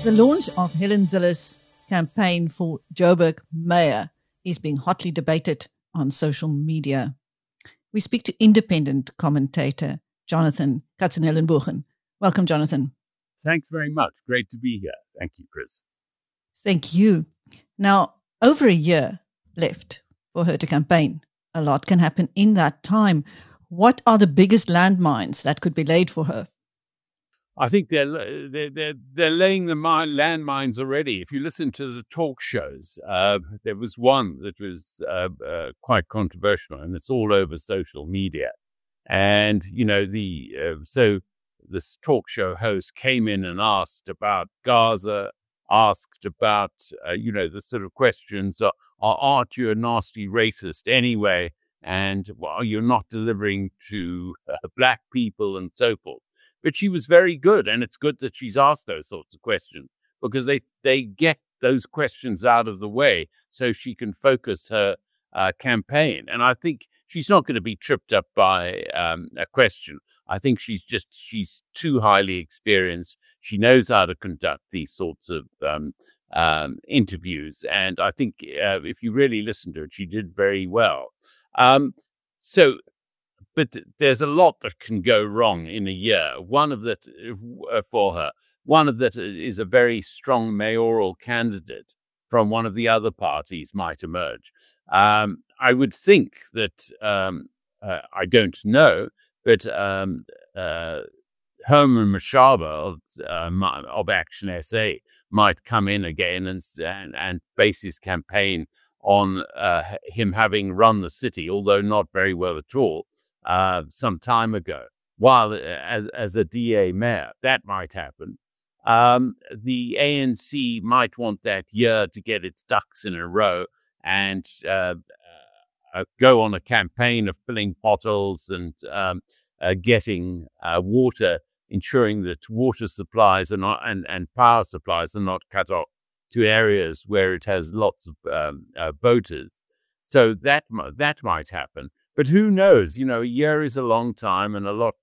The launch of Helen Zille's campaign for Joburg mayor is being hotly debated on social media. We speak to independent commentator Jonathan Katzenellenbogen. Welcome, Jonathan. Thanks very much. Great to be here. Thank you, Chris. Thank you. Now, over a year left for her to campaign. A lot can happen in that time. What are the biggest landmines that could be laid for her? I think they're laying the landmines already. If you listen to the talk shows, there was one that was quite controversial, and it's all over social media. And so this talk show host came in and asked about Gaza, asked about the sort of questions: aren't you a nasty racist anyway? And you're not delivering to black people and so forth. But she was very good, and it's good that she's asked those sorts of questions because they get those questions out of the way so she can focus her campaign. And I think she's not going to be tripped up by a question. I think she's too highly experienced. She knows how to conduct these sorts of interviews. And I think if you really listen to her, she did very well. But there's a lot that can go wrong in a year. One of that is a very strong mayoral candidate from one of the other parties might emerge. I would think that, I don't know, but Herman Mashaba of Action SA might come in again and base his campaign on him having run the city, although not very well at all, some time ago, while as a DA mayor. That might happen. The ANC might want that year to get its ducks in a row and go on a campaign of filling potholes and getting water, ensuring that water supplies are not and power supplies are not cut off to areas where it has lots of voters. So that might happen. But who knows? A year is a long time, and a lot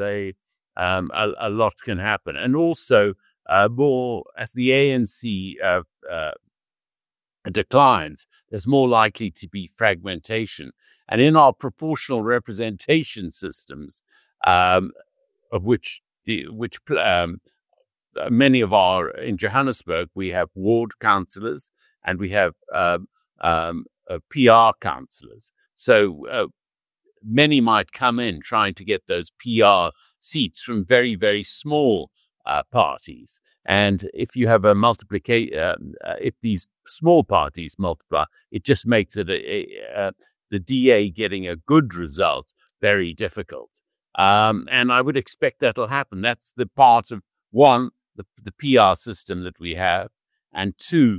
can happen. And also, more as the ANC declines, there's more likely to be fragmentation. And in our proportional representation systems, of which many of our in Johannesburg, we have ward councillors and we have PR councillors. So many might come in trying to get those PR seats from very, very small parties. And if you have a multiplication, if these small parties multiply, it just makes it the DA getting a good result very difficult. And I would expect that'll happen. That's the part of one, the PR system that we have, and two,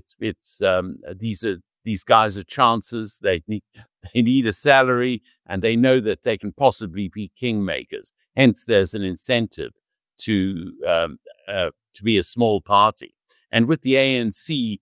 these guys are chances. They need a salary, and they know that they can possibly be kingmakers. Hence, there's an incentive to be a small party. And with the ANC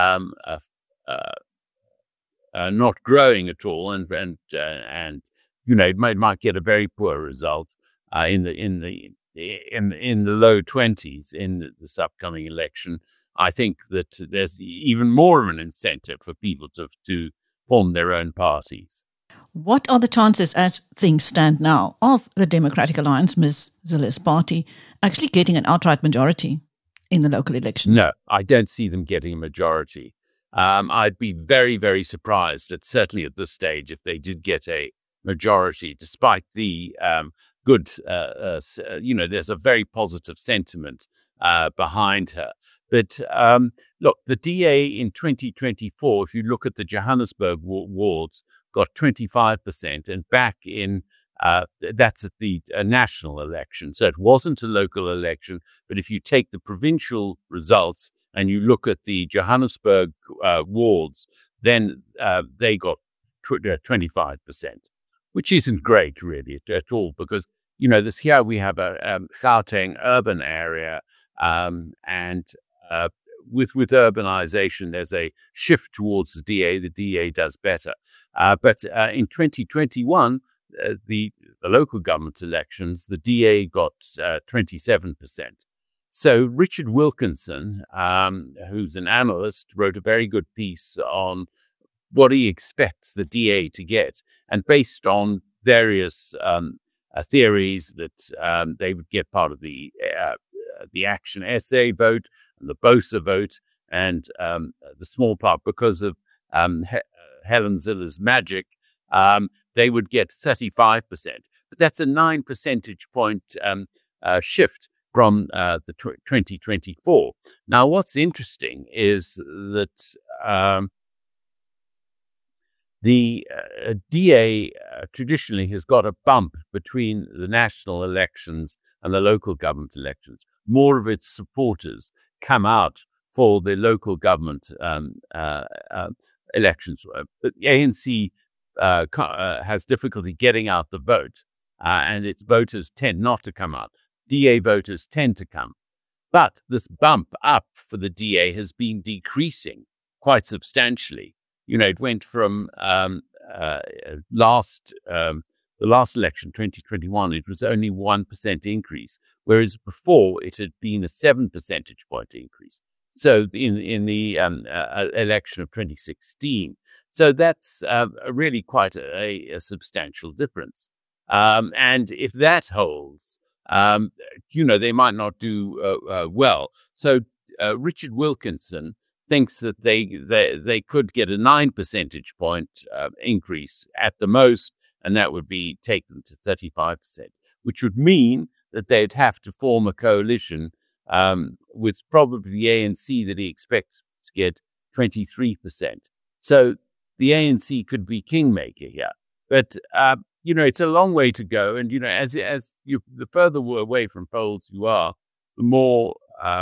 not growing at all, and it might get a very poor result in the low 20s in this upcoming election. I think that there's even more of an incentive for people to form their own parties. What are the chances, as things stand now, of the Democratic Alliance, Ms. Zille's party, actually getting an outright majority in the local elections? No, I don't see them getting a majority. I'd be very, very surprised, certainly at this stage, if they did get a majority, despite the good, there's a very positive sentiment behind her. But look, the DA in 2024, if you look at the Johannesburg wards, got 25%, and back in that's at the national election. So it wasn't a local election, but if you take the provincial results and you look at the Johannesburg wards, then they got 25%, which isn't great really at all, because here we have a Gauteng urban area, and with urbanization, there's a shift towards the DA. The DA does better. But in 2021, the local government elections, the DA got 27%. So Richard Wilkinson, who's an analyst, wrote a very good piece on what he expects the DA to get. And based on various theories that they would get part of the Action SA vote and the BOSA vote and the small part because of Helen Zille's magic, they would get 35%. But that's a 9 percentage point shift from the 2024. Now, what's interesting is that the DA traditionally has got a bump between the national elections and the local government elections. More of its supporters come out for the local government elections. But the ANC has difficulty getting out the vote, and its voters tend not to come out. DA voters tend to come. But this bump up for the DA has been decreasing quite substantially. It went from the last election, 2021, it was only 1% increase, whereas before it had been a 7 percentage point increase. So in the election of 2016, so that's really quite a substantial difference. And if that holds, they might not do well. So Richard Wilkinson thinks that they could get a 9 percentage point increase at the most, and that would take them to 35%, which would mean that they'd have to form a coalition with probably the ANC that he expects to get 23%. So the ANC could be kingmaker here. But, it's a long way to go. And, as the further away from polls you are, the more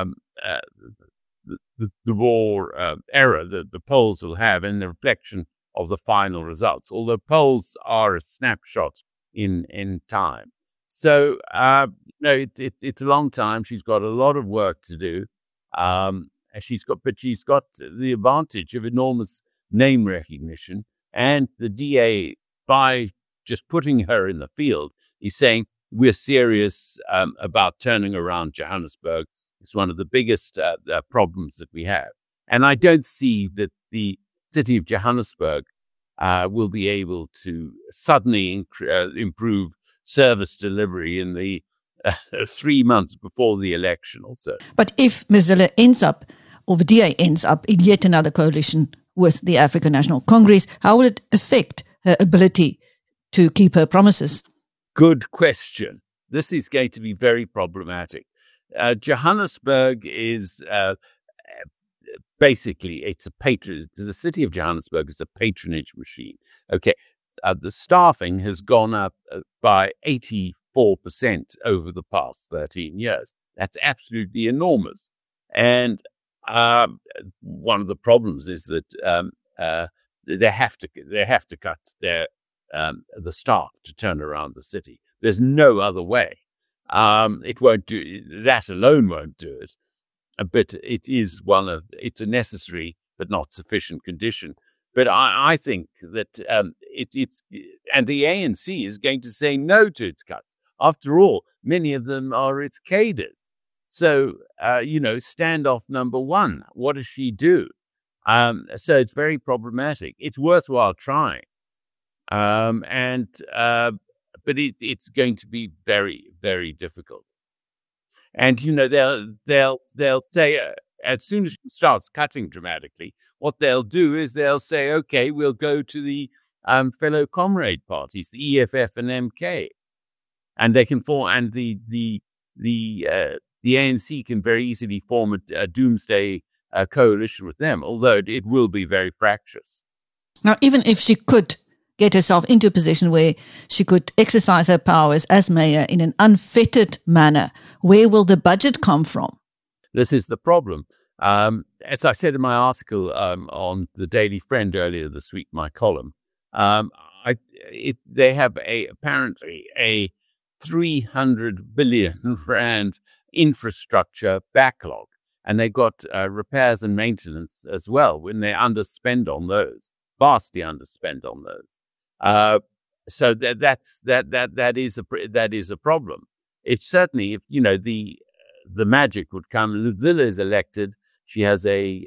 the more error that the polls will have in the reflection of the final results, although polls are a snapshot in time. So, it's a long time. She's got a lot of work to do. She's got the advantage of enormous name recognition, and the DA, by just putting her in the field, is saying we're serious about turning around Johannesburg. It's one of the biggest problems that we have. And I don't see that the city of Johannesburg will be able to suddenly improve service delivery in the 3 months before the election also. But if Ms. Zille ends up, or the DA ends up in yet another coalition with the African National Congress, how will it affect her ability to keep her promises? Good question. This is going to be very problematic. Johannesburg is basically, the city of Johannesburg is a patronage machine. Okay. The staffing has gone up by 84% over the past 13 years. That's absolutely enormous. And one of the problems is that they have to cut the staff to turn around the city. There's no other way. It won't do that alone. Won't do it, but it's a necessary but not sufficient condition. But I think that it's and the ANC is going to say no to its cuts. After all, many of them are its cadres. So standoff number one. What does she do? So it's very problematic. It's worthwhile trying, but it's going to be very, very difficult. And they'll say as soon as she starts cutting dramatically, what they'll do is they'll say, okay, we'll go to the fellow comrade parties, the EFF and MK, and they can form, and the ANC can very easily form a doomsday coalition with them, although it will be very fractious. Now, even if she could get herself into a position where she could exercise her powers as mayor in an unfettered manner, where will the budget come from? This is the problem. As I said in my article on the Daily Friend earlier this week, my column, they have apparently a 300 billion rand infrastructure backlog, and they've got repairs and maintenance as well. When they underspend on those, vastly underspend on those. So that is a problem. It's certainly, if the the magic would come. Luzila is elected. She has a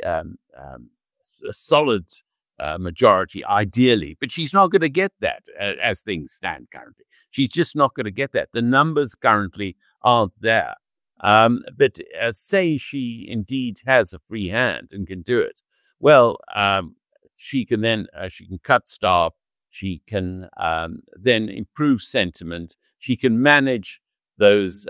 solid majority, ideally, but she's not going to get that as things stand currently. She's just not going to get that. The numbers currently aren't there. But say she indeed has a free hand and can do it. Well, she can cut staff. She can then improve sentiment. She can manage those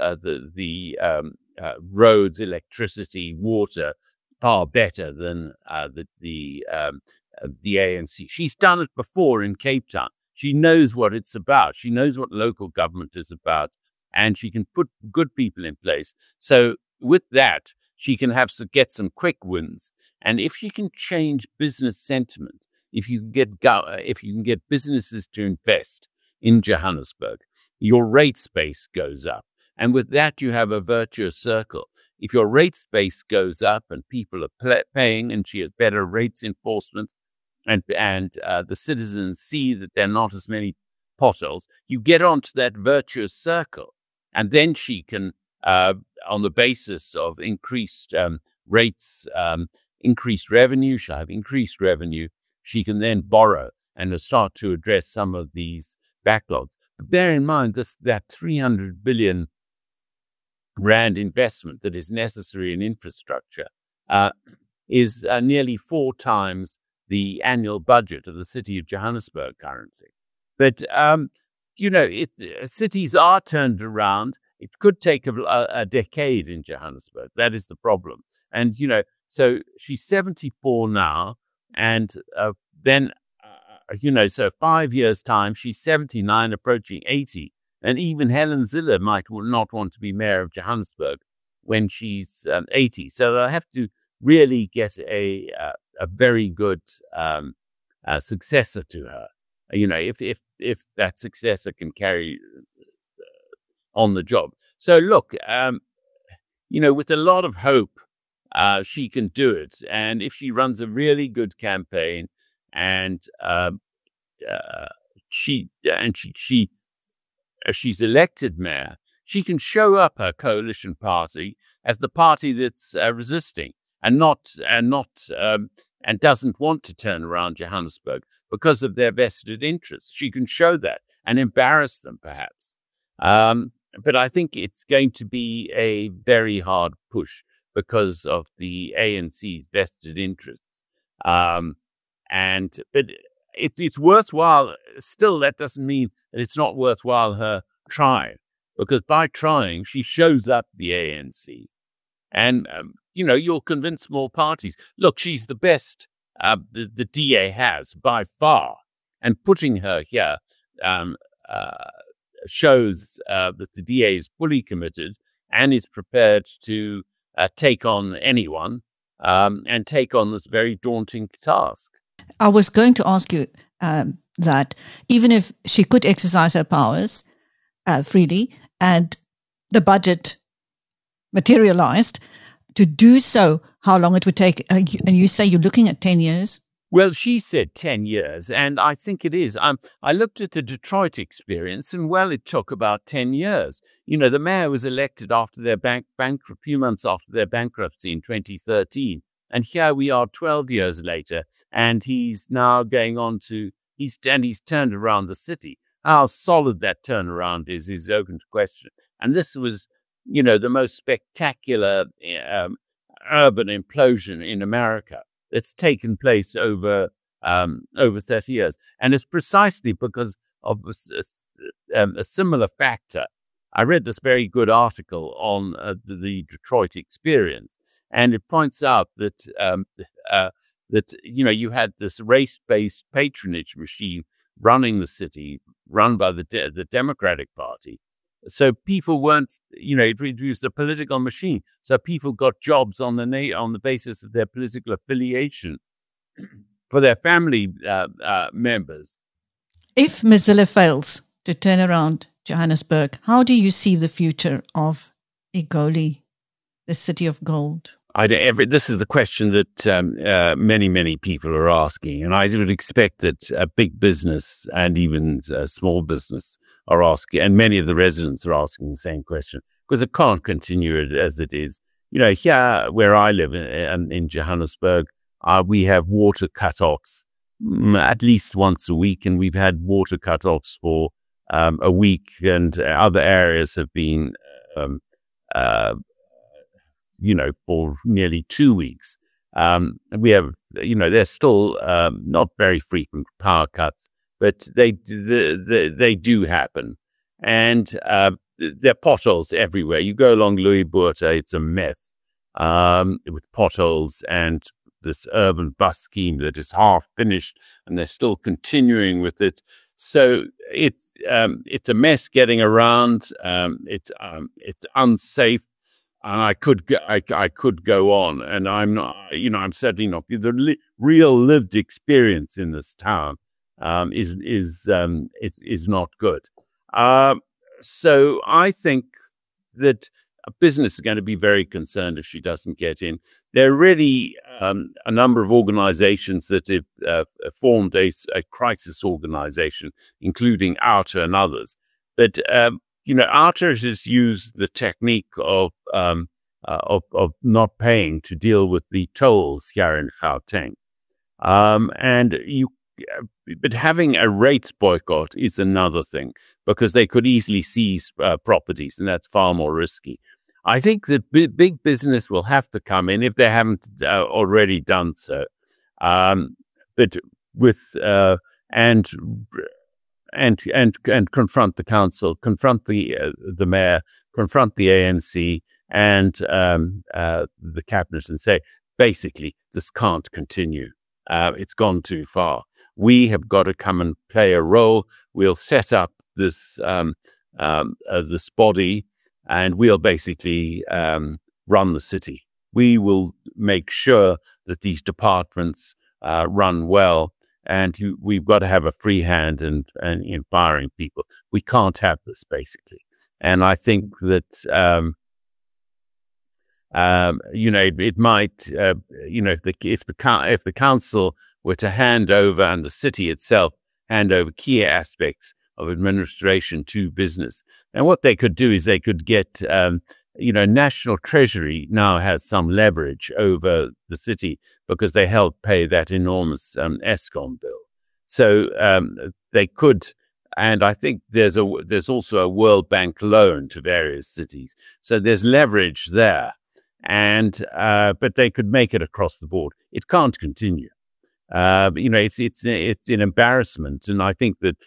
roads, electricity, water far better than the ANC. She's done it before in Cape Town. She knows what it's about. She knows what local government is about, and she can put good people in place. So with that, she can get some quick wins. And if she can change business sentiment, if you can get businesses to invest in Johannesburg, your rates base goes up. And with that, you have a virtuous circle. If your rates base goes up and people are paying, and she has better rates enforcement, and the citizens see that there are not as many potholes, you get onto that virtuous circle. And then she can, on the basis of increased rates, increased revenue, she'll have increased revenue. She can then borrow and start to address some of these backlogs. But bear in mind that 300 billion rand investment that is necessary in infrastructure is nearly 4 times the annual budget of the city of Johannesburg currently. But, cities are turned around. It could take a decade in Johannesburg. That is the problem. And, so she's 74 now. And then, so 5 years' time, she's 79, approaching 80. And even Helen Zille might not want to be mayor of Johannesburg when she's 80. So they'll have to really get a very good successor to her. If that successor can carry on the job. So look, with a lot of hope, she can do it. And if she runs a really good campaign, and she's elected mayor, she can show up her coalition party as the party that's resisting and doesn't want to turn around Johannesburg because of their vested interests. She can show that and embarrass them, perhaps. But I think it's going to be a very hard push because of the ANC's vested interests. But it's worthwhile. Still, that doesn't mean that it's not worthwhile her trying, because by trying, she shows up the ANC. And, you'll convince more parties. Look, she's the best the DA has by far. And putting her here shows that the DA is fully committed and is prepared to take on anyone and take on this very daunting task. I was going to ask you that even if she could exercise her powers freely and the budget materialized, to do so, how long it would take? And you say you're looking at 10 years? Well, she said 10 years, and I think it is. I looked at the Detroit experience, and it took about 10 years. The mayor was elected after their a few months after their bankruptcy in 2013. And here we are 12 years later, and he's now going on to, he's turned around the city. How solid that turnaround is open to question. And this was, the most spectacular urban implosion in America that's taken place over 30 years. And it's precisely because of a similar factor. I read this very good article on the Detroit experience, and it points out that you had this race-based patronage regime running the city, run by the Democratic Party. So people weren't, it reduced a political machine. So people got jobs on the basis of their political affiliation for their family members. If Ms. Zille fails to turn around Johannesburg, how do you see the future of Egoli, the city of gold? This is the question that many, many people are asking. And I would expect that big business and even small business are asking, and many of the residents are asking the same question. because it can't continue as it is. Here where I live in Johannesburg, we have water cut-offs at least once a week, and we've had water cut-offs for a week, and other areas have been, for nearly 2 weeks. We have, there's still not very frequent power cuts, but they do happen, and there are potholes everywhere. You go along Louis Botha, it's a mess with potholes and this urban bus scheme that is half finished, and they're still continuing with it. So it's a mess getting around. It's unsafe, and I could go on, and I'm not. I'm certainly not. The real lived experience in this town is not good. So I think that a business is going to be very concerned if she doesn't get in. There are really a number of organizations that have formed a crisis organization, including Outer and others. But, Outer has used the technique of not paying to deal with the tolls here in Gauteng. But having a rates boycott is another thing, because they could easily seize properties, and that's far more risky. I think that big business will have to come in if they haven't already done so. But with and confront the council, confront the mayor, confront the ANC and the cabinet, and say, basically, this can't continue. It's gone too far. We have got to come and play a role. We'll set up this body, and we'll basically run the city. We will make sure that these departments run well, and we've got to have a free hand in firing people. We can't have this, basically. And I think that it might, if the council were to hand over, and the city itself hand over, key aspects of administration to business. And what they could do is they could get, National Treasury now has some leverage over the city because they help pay that enormous Eskom bill. So they could, and I think there's also a World Bank loan to various cities. So there's leverage there, and but they could make it across the board. It can't continue. It's an embarrassment, and I think that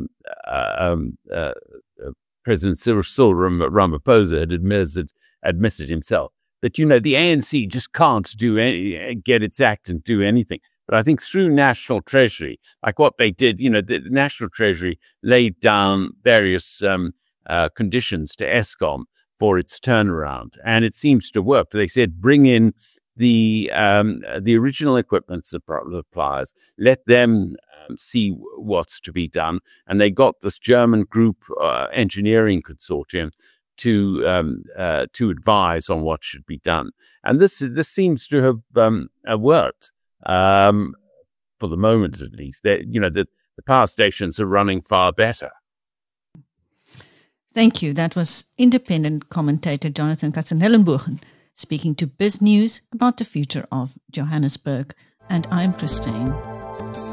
President Cyril Ramaphosa had admitted himself that the ANC just can't get its act and do anything. But I think through National Treasury, like what they did, the National Treasury laid down various conditions to Eskom for its turnaround, and it seems to work. They said, bring in the original equipment suppliers, let them see what's to be done. And they got this German group engineering consortium to advise on what should be done. And this seems to have worked for the moment, at least. The power stations are running far better. Thank you. That was independent commentator Jonathan Katzenellenbogen speaking to BizNews about the future of Johannesburg. And I'm Christine.